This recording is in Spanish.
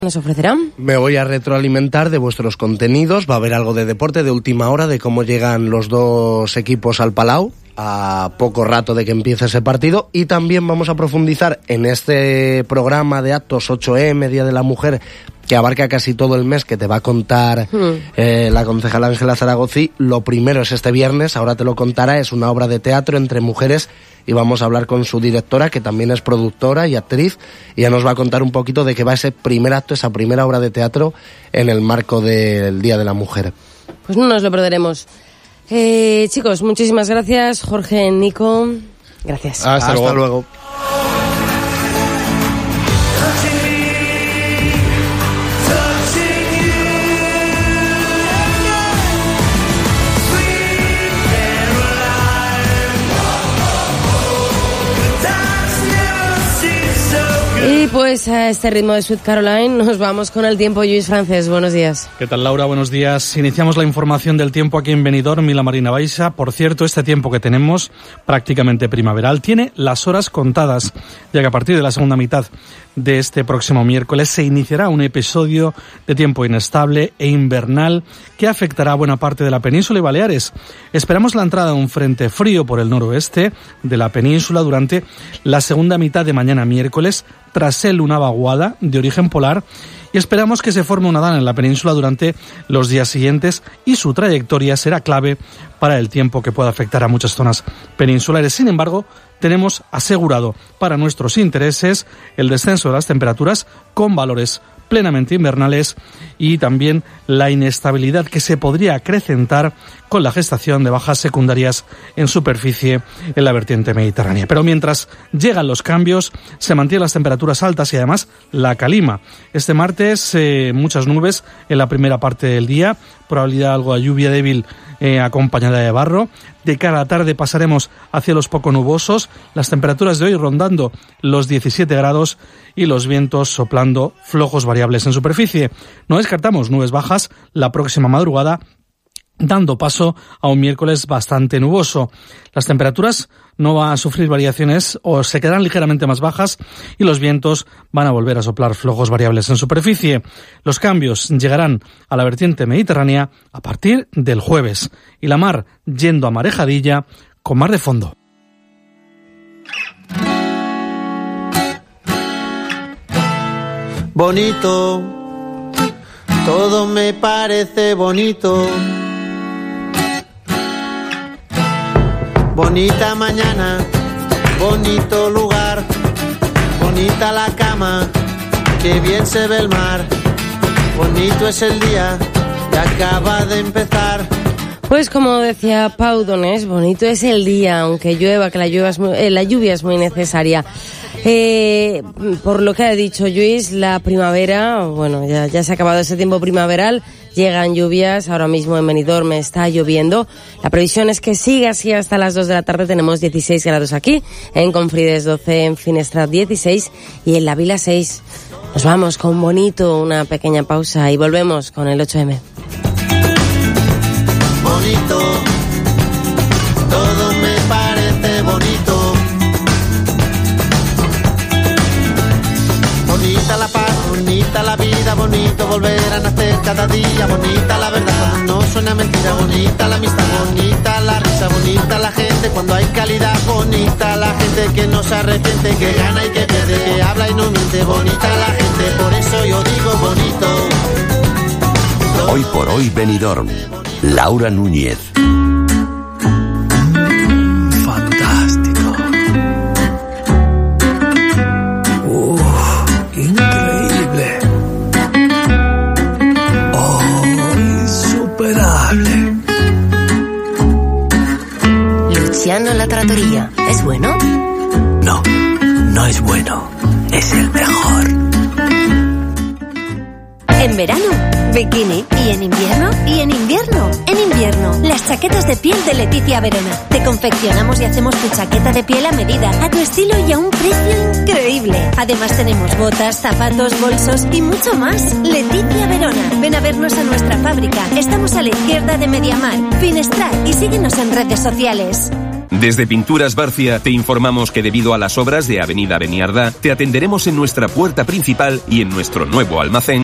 ¿Nos ofrecerán? Me voy a retroalimentar de vuestros contenidos, va a haber algo de deporte de última hora, de cómo llegan los dos equipos al Palau a poco rato de que empiece ese partido, y también vamos a profundizar en este programa de actos 8M, Día de la Mujer, que abarca casi todo el mes, que te va a contar la concejala Ángela Zaragozi. Lo primero es este viernes, ahora te lo contará, es una obra de teatro entre mujeres y vamos a hablar con su directora, que también es productora y actriz, y ya nos va a contar un poquito de qué va ese primer acto, esa primera obra de teatro en el marco del Día de la Mujer. Pues no nos lo perderemos. Chicos, muchísimas gracias. Jorge, Nico, gracias. Hasta luego. Y pues a este ritmo de Sweet Caroline nos vamos con el tiempo. Lluís Francés, buenos días. ¿Qué tal, Laura? Buenos días. Iniciamos la información del tiempo aquí en Benidorm y la Marina Baixa. Por cierto, este tiempo que tenemos, prácticamente primaveral, tiene las horas contadas, ya que a partir de la segunda mitad de este próximo miércoles se iniciará un episodio de tiempo inestable e invernal que afectará a buena parte de la península y Baleares. Esperamos la entrada de un frente frío por el noroeste de la península durante la segunda mitad de mañana miércoles, tras él una vaguada de origen polar, y esperamos que se forme una dana en la península durante los días siguientes, y su trayectoria será clave para el tiempo que pueda afectar a muchas zonas peninsulares. Sin embargo, tenemos asegurado para nuestros intereses el descenso de las temperaturas con valores plenamente invernales y también la inestabilidad que se podría acrecentar con la gestación de bajas secundarias en superficie en la vertiente mediterránea. Pero mientras llegan los cambios, se mantienen las temperaturas altas y además la calima. Este martes muchas nubes en la primera parte del día, probabilidad algo de lluvia débil acompañada de barro. De cara a la tarde pasaremos hacia los poco nubosos, las temperaturas de hoy rondando los 17 grados y los vientos soplando flojos variables en superficie. No descartamos nubes bajas la próxima madrugada, dando paso a un miércoles bastante nuboso. Las temperaturas no van a sufrir variaciones o se quedarán ligeramente más bajas y los vientos van a volver a soplar flojos variables en superficie. Los cambios llegarán a la vertiente mediterránea a partir del jueves y la mar yendo a marejadilla con mar de fondo. Bonito, todo me parece bonito. Bonita mañana, bonito lugar, bonita la cama, que bien se ve el mar. Bonito es el día que acaba de empezar. Pues como decía Pau Donés, bonito es el día, aunque llueva, que la lluvia es muy necesaria. Por lo que ha dicho Lluís, la primavera, bueno, ya se ha acabado ese tiempo primaveral, llegan lluvias, ahora mismo en Benidorm está lloviendo. La previsión es que siga así hasta las 2 de la tarde, tenemos 16 grados aquí, en Confrides 12, en Finestrat 16 y en La Vila 6. Nos vamos con bonito, una pequeña pausa y volvemos con el 8M. Bonito, todo me parece bonito. Bonita la paz, bonita la vida, bonito volver a nacer cada día. Bonita la verdad cuando no suena mentira, bonita la amistad, bonita la risa, bonita la gente cuando hay calidad. Bonita la gente que no se arrepiente, que gana y que pierde, que habla y no miente. Bonita la gente, por eso yo digo bonito. Hoy por hoy Benidorm. Laura Núñez. Fantástico. Increíble. Insuperable. Luciano La Trattoria, ¿es bueno? No, no es bueno. Es el mejor. En verano, bikini. Y en invierno, En invierno, las chaquetas de piel de Leticia Verona. Te confeccionamos y hacemos tu chaqueta de piel a medida, a tu estilo y a un precio increíble. Además tenemos botas, zapatos, bolsos y mucho más. Leticia Verona. Ven a vernos a nuestra fábrica. Estamos a la izquierda de Mediamar, Finestrat, y síguenos en redes sociales. Desde Pinturas Barcia te informamos que debido a las obras de Avenida Beniardá, te atenderemos en nuestra puerta principal y en nuestro nuevo almacén